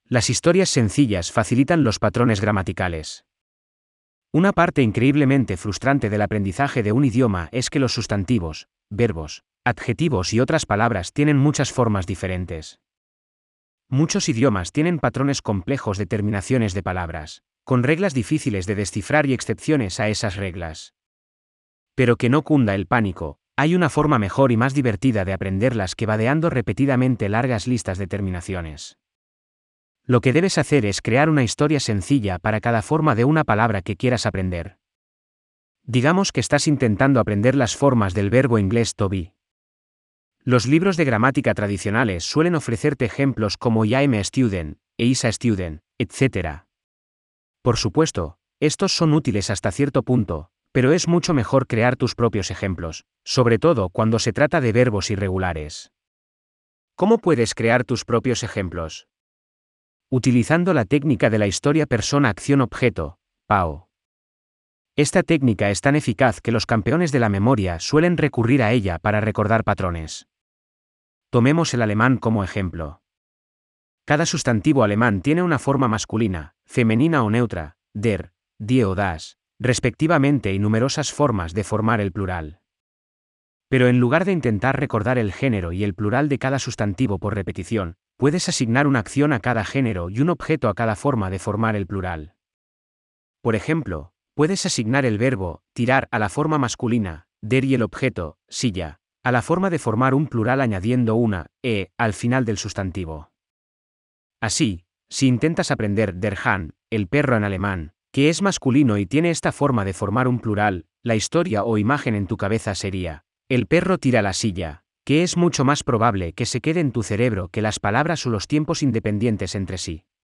Las historias sencillas facilitan los patrones gramaticales. Una parte increíblemente frustrante del aprendizaje de un idioma es que los sustantivos, verbos, adjetivos y otras palabras tienen muchas formas diferentes. Muchos idiomas tienen patrones complejos de terminaciones de palabras, con reglas difíciles de descifrar y excepciones a esas reglas. Pero que no cunda el pánico, hay una forma mejor y más divertida de aprenderlas que vadeando repetidamente largas listas de terminaciones. Lo que debes hacer es crear una historia sencilla para cada forma de una palabra que quieras aprender. Digamos que estás intentando aprender las formas del verbo inglés to be. Los libros de gramática tradicionales suelen ofrecerte ejemplos como I'm a student, is a student, etc. Por supuesto, estos son útiles hasta cierto punto, pero es mucho mejor crear tus propios ejemplos, sobre todo cuando se trata de verbos irregulares. ¿Cómo puedes crear tus propios ejemplos? Utilizando la técnica de la historia persona-acción-objeto, PAO. Esta técnica es tan eficaz que los campeones de la memoria suelen recurrir a ella para recordar patrones. Tomemos el alemán como ejemplo. Cada sustantivo alemán tiene una forma masculina, femenina o neutra, der, die o das, respectivamente, y numerosas formas de formar el plural. Pero en lugar de intentar recordar el género y el plural de cada sustantivo por repetición, puedes asignar una acción a cada género y un objeto a cada forma de formar el plural. Por ejemplo, puedes asignar el verbo tirar a la forma masculina, der, y el objeto silla a la forma de formar un plural añadiendo una al final del sustantivo. Así, si intentas aprender der Hahn, el perro en alemán, que es masculino y tiene esta forma de formar un plural, la historia o imagen en tu cabeza sería: el perro tira la silla, que es mucho más probable que se quede en tu cerebro que las palabras o los tiempos independientes entre sí.